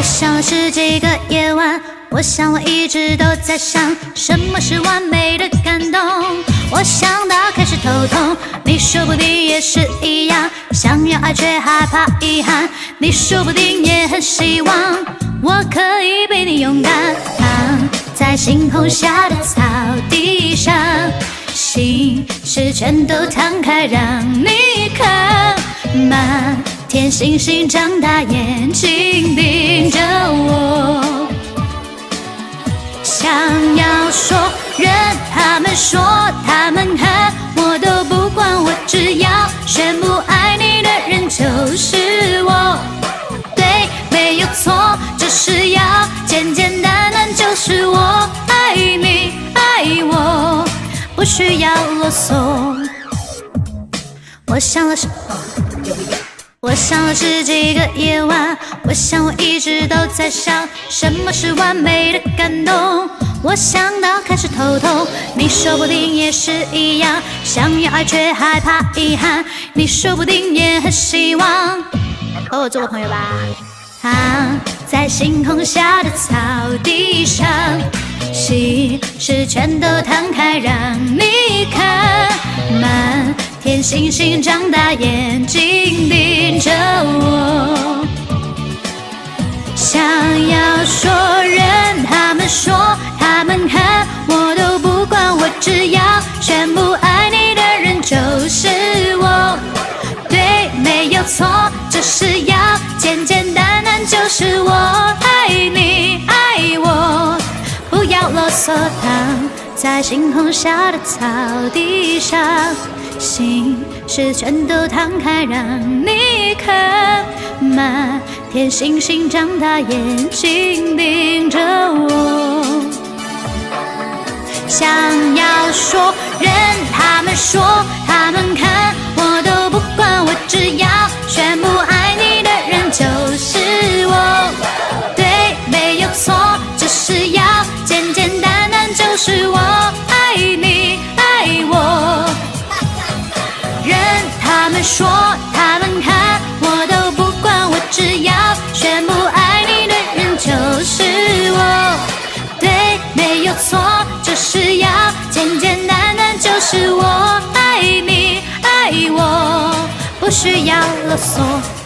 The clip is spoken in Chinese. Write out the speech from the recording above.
想了十几个夜晚，我想我一直都在想，什么是完美的感动。我想到开始头痛，你说不定也是一样，想要爱却害怕遗憾，你说不定也很希望我可以被你勇敢躺在星空下的草地上，心事全都摊开让你看，满天星星张大眼睛盯着我，想要说任他们说他们看我都不管，我只要宣布爱你的人就是我，对，没有错，就是要简简单单就是我爱你爱我，不需要啰嗦。我想了十几个夜晚，我想我一直都在想，什么是完美的感动。我想到开始头痛，你说不定也是一样，想要爱却害怕遗憾，你说不定也很希望和我做个朋友吧。躺在星空下的草地上，心事全都摊开让你看，满天星星张大眼睛盯着我，想要说任他们说他们看我都不管，我只要宣布爱你的人就是我，对，没有错，就是要简简单单就是我爱你爱我，不要啰嗦，躺在星空下的草地上，心事全都摊开让你看，满天星星张大眼睛盯着我，想要说任他们说他们看我都不管，我只要宣布爱你的人就是我，对，没有错，就是要简简单单就是我爱你爱我，任他们说他们看我都不管，我只要宣布爱你的人就是我，对，没有错，就是要简简单单就是我爱你爱我，不需要啰嗦。